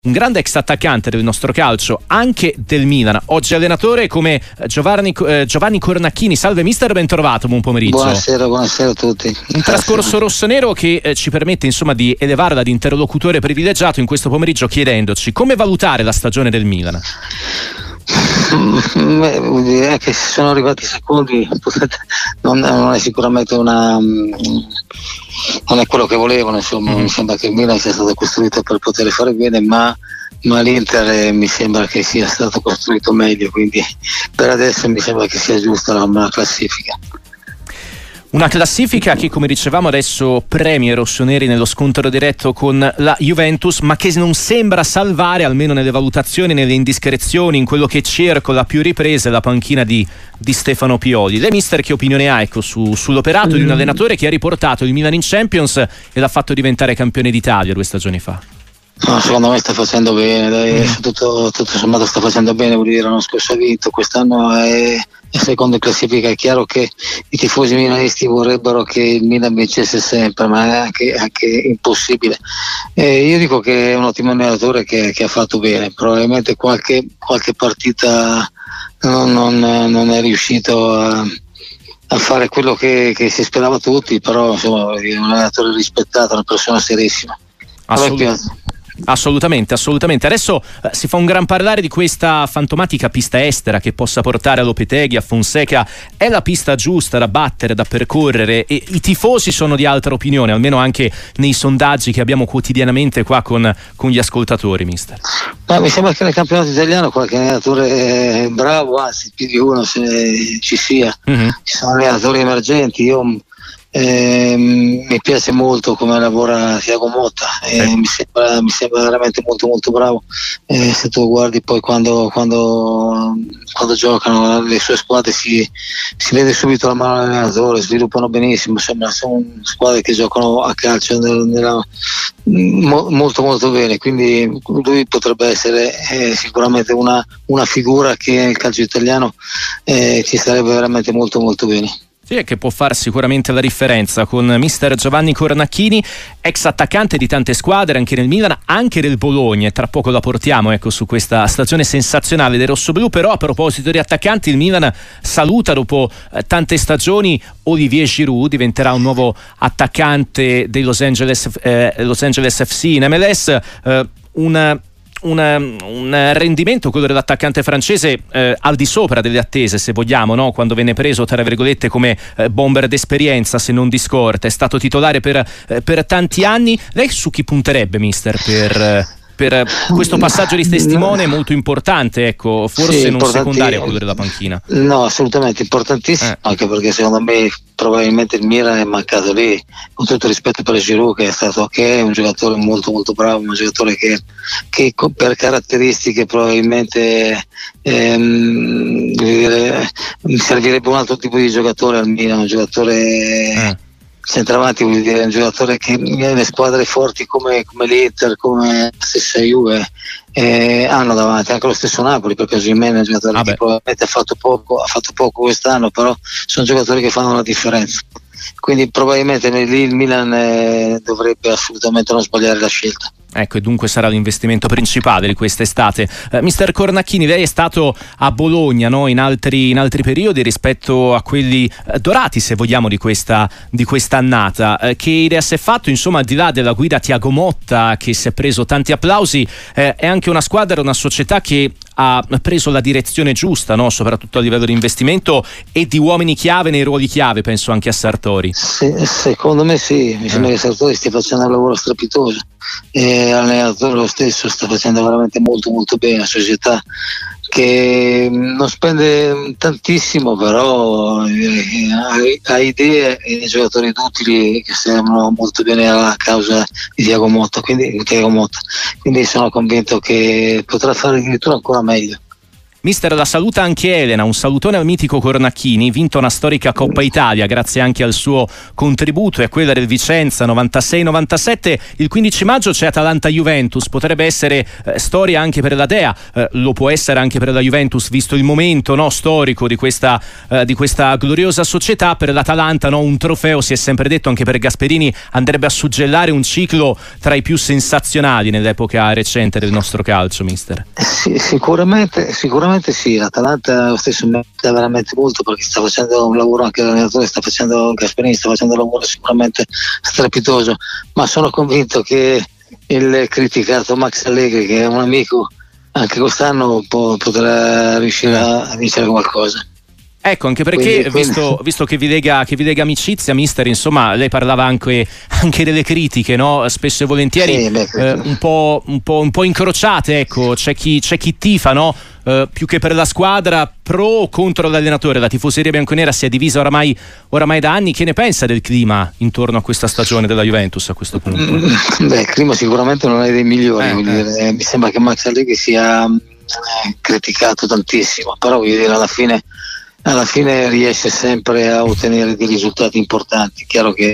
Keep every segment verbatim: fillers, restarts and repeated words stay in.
un grande ex attaccante del nostro calcio, anche del Milan, oggi allenatore, come Giovanni, eh, Giovanni Cornacchini. Salve mister, ben trovato, buon pomeriggio. Buonasera, buonasera a tutti. Un trascorso rossonero che eh, ci permette insomma di elevarla ad interlocutore privilegiato in questo pomeriggio, chiedendoci come valutare la stagione del Milan. Beh, vuol dire che se sono arrivati i secondi non, non è sicuramente una non è quello che volevano, insomma. Mi sembra che il Milan sia stato costruito per poter fare bene, ma, ma l'Inter eh, mi sembra che sia stato costruito meglio, quindi per adesso mi sembra che sia giusta la, la classifica. Una classifica che, come dicevamo, adesso premia i rossoneri nello scontro diretto con la Juventus, ma che non sembra salvare, almeno nelle valutazioni, nelle indiscrezioni, in quello che circola a più riprese, la panchina di, di Stefano Pioli. Lei, mister, che opinione ha ecco, su, sull'operato mm. di un allenatore che ha riportato il Milan in Champions e l'ha fatto diventare campione d'Italia due stagioni fa? No, secondo me sta facendo bene, dai, mm. tutto, tutto sommato sta facendo bene, vuol dire l'anno scorso ha vinto, quest'anno è, è secondo in classifica. È chiaro che i tifosi milanisti vorrebbero che il Milan vincesse sempre, ma è anche, anche impossibile. Eh, io dico che è un ottimo allenatore che, che ha fatto bene, probabilmente qualche, qualche partita non, non, non è riuscito a, a fare quello che, che si sperava tutti, però insomma è un allenatore rispettato, una persona serissima. Assolutamente. Assolutamente, assolutamente. Adesso eh, si fa un gran parlare di questa fantomatica pista estera che possa portare a Lopetegui, a Fonseca. È la pista giusta da battere, da percorrere, e i tifosi sono di altra opinione, almeno anche nei sondaggi che abbiamo quotidianamente qua con, con gli ascoltatori, mister. Ma mi sembra che nel campionato italiano qualche allenatore bravo, anzi più di uno se ci sia. Mm-hmm. Ci sono allenatori emergenti. Io Eh, mi piace molto come lavora Thiago Motta, eh, sì. mi, sembra, mi sembra veramente molto molto bravo. Eh, se tu guardi poi quando, quando, quando giocano le sue squadre si, si vede subito la mano dell'allenatore, sviluppano benissimo, sembra sono squadre che giocano a calcio nella, nella, mo, molto molto bene, quindi lui potrebbe essere eh, sicuramente una, una figura che nel calcio italiano eh, ci starebbe veramente molto molto bene. Sì, che può fare sicuramente la differenza con mister Giovanni Cornacchini, ex attaccante di tante squadre, anche nel Milan, anche del Bologna, e tra poco la portiamo ecco su questa stagione sensazionale dei rossoblù. Però a proposito di attaccanti, il Milan saluta dopo eh, tante stagioni Olivier Giroud, diventerà un nuovo attaccante dei Los Angeles, eh, Los Angeles F C in M L S. eh, un Un, un rendimento, quello dell'attaccante francese, eh, al di sopra delle attese, se vogliamo, no? Quando venne preso tra virgolette come eh, bomber d'esperienza, se non di scorta. È stato titolare per, eh, per tanti anni. Lei su chi punterebbe, mister, per, eh, per questo passaggio di testimone molto importante, ecco, forse sì, non secondario a quello della panchina? No, assolutamente importantissimo, eh. anche perché secondo me probabilmente il Milan è mancato lì, con tutto rispetto per Giroud, che è stato che è un giocatore molto molto bravo, un giocatore che, che per caratteristiche probabilmente ehm, dire, servirebbe un altro tipo di giocatore al Milan, un giocatore eh. centravanti, vuol dire un giocatore che nelle squadre forti come, come l'Inter, come la stessa Juve eh, hanno davanti, anche lo stesso Napoli, perché Osimhen è un giocatore ah che probabilmente ha fatto poco ha fatto poco quest'anno, però sono giocatori che fanno la differenza, quindi probabilmente lì il Milan eh, dovrebbe assolutamente non sbagliare la scelta. Ecco, e dunque sarà l'investimento principale di quest'estate. Eh, mister Cornacchini, lei è stato a Bologna, no? in, altri, in altri periodi rispetto a quelli eh, dorati, se vogliamo, di questa di quest'annata. Eh, che idea si è fatto, insomma, al di là della guida Thiago Motta, che si è preso tanti applausi, eh, è anche una squadra, una società che ha preso la direzione giusta, no? Soprattutto a livello di investimento e di uomini chiave nei ruoli chiave, penso anche a Sartori. Sì, secondo me sì, mi sembra eh. che Sartori stia facendo un lavoro strepitoso. E l'allenatore lo stesso sta facendo veramente molto molto bene, una società che non spende tantissimo, però ha idee e giocatori utili che servono molto bene alla causa di Thiago Motta, quindi, Thiago Motta. Quindi sono convinto che potrà fare addirittura ancora meglio. Mister, la saluta anche Elena, un salutone al mitico Cornacchini, vinto una storica Coppa Italia grazie anche al suo contributo e a quella del Vicenza novantasei novantasette. Il quindici maggio c'è Atalanta-Juventus, potrebbe essere eh, storia anche per la Dea, eh, lo può essere anche per la Juventus visto il momento, no, storico di questa, eh, di questa gloriosa società. Per l'Atalanta, no, un trofeo, si è sempre detto, anche per Gasperini andrebbe a suggellare un ciclo tra i più sensazionali nell'epoca recente del nostro calcio, mister. Sì, sicuramente, sicuramente sì, l'Atalanta lo stesso merita veramente molto, perché sta facendo un lavoro, anche l'allenatore sta facendo, Gasperini sta facendo un lavoro sicuramente strepitoso, ma sono convinto che il criticato Max Allegri, che è un amico, anche quest'anno po- potrà riuscire a, a vincere qualcosa. Ecco, anche perché quindi, quindi... Visto, visto che vi lega, che vi lega amicizia, mister, insomma, lei parlava anche, anche delle critiche, no? Spesso e volentieri, sì, beh, eh, un, po', un, po', un po' incrociate, ecco, c'è chi, c'è chi tifa, no? Uh, più che per la squadra, pro o contro l'allenatore. La tifoseria bianconera si è divisa oramai, oramai da anni. Che ne pensa del clima intorno a questa stagione della Juventus a questo punto? Mm, beh, il clima sicuramente non è dei migliori, eh, eh. Dire. Mi sembra che Max Allegri sia eh, criticato tantissimo, però voglio dire, alla fine alla fine riesce sempre a ottenere dei risultati importanti. Chiaro che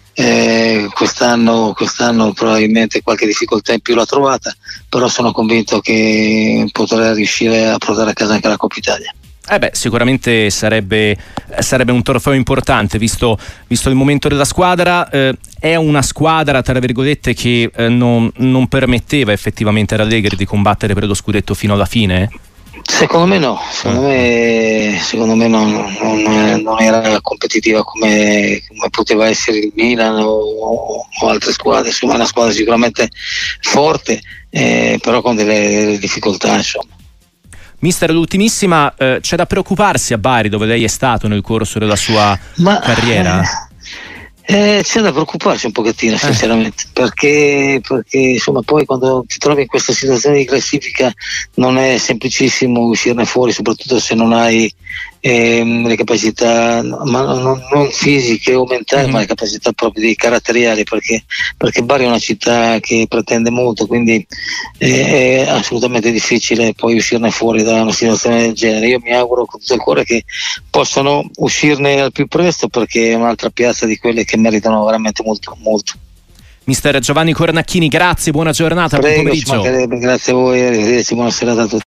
eh, quest'anno, quest'anno probabilmente qualche difficoltà in più l'ha trovata, però sono convinto che potrà riuscire a portare a casa anche la Coppa Italia. Eh beh, sicuramente sarebbe, sarebbe un trofeo importante visto, visto il momento della squadra. Eh, è una squadra, tra virgolette, che eh, non, non permetteva effettivamente ad Allegri di combattere per lo scudetto fino alla fine, eh? Secondo me no, secondo me, secondo me non, non, non era competitiva come, come poteva essere il Milan o, o altre squadre. Insomma, è una squadra sicuramente forte, eh, però con delle, delle difficoltà, insomma. Mister, l'ultimissima, eh, c'è da preoccuparsi a Bari, dove lei è stato nel corso della sua Ma, carriera? Eh, Eh, c'è da preoccuparsi un pochettino, sinceramente, eh. perché, perché insomma poi quando ti trovi in questa situazione di classifica non è semplicissimo uscirne fuori, soprattutto se non hai ehm, le capacità, ma non, non fisiche o mentali, mm-hmm. ma le capacità proprio di caratteriali, perché, perché Bari è una città che pretende molto, quindi eh, è assolutamente difficile poi uscirne fuori da una situazione del genere. Io mi auguro con tutto il cuore che possano uscirne al più presto, perché è un'altra piazza di quelle che meritano veramente molto, molto. Mister Giovanni Cornacchini, grazie, buona giornata, Prego, buon pomeriggio. Grazie a voi, arrivederci, buona serata a tutti.